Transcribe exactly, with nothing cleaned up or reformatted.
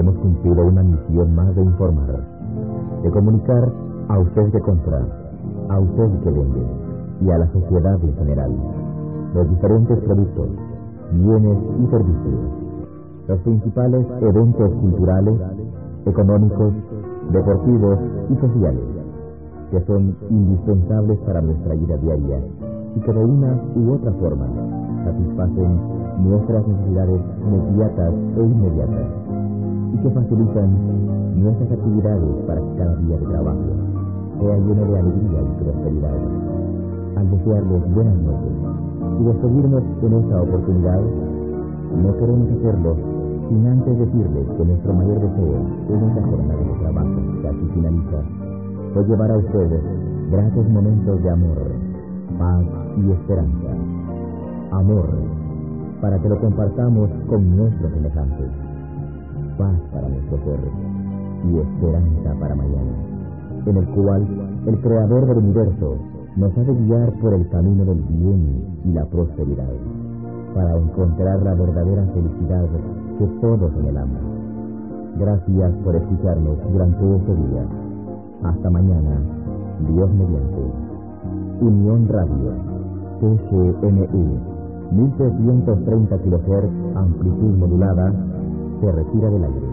hemos cumplido una misión más de informar, de comunicar a usted que compra, a usted que vende y a la sociedad en general los diferentes productos, bienes y servicios, los principales eventos culturales, económicos, deportivos y sociales que son indispensables para nuestra vida diaria y que de una u otra forma satisfacen nuestras necesidades inmediatas e inmediatas y que facilitan nuestras actividades para que cada día de trabajo sea lleno de alegría y prosperidad. Al desearles buenas noches y despedirnos en esta oportunidad, no queremos hacerlo sin antes decirles que nuestro mayor deseo en esta jornada de trabajo que así finaliza fue llevar a ustedes gratos momentos de amor, paz y esperanza. Amor, para que lo compartamos con nuestros semejantes. Paz para nuestro ser y esperanza para mañana, en el cual el Creador del universo nos ha de guiar por el camino del bien y la prosperidad, para encontrar la verdadera felicidad que todos anhelamos. Gracias por escucharnos durante este día. Hasta mañana, Dios mediante. Unión Radio, T G M U, mil trescientos treinta kilohertz, amplitud modulada, se retira del aire.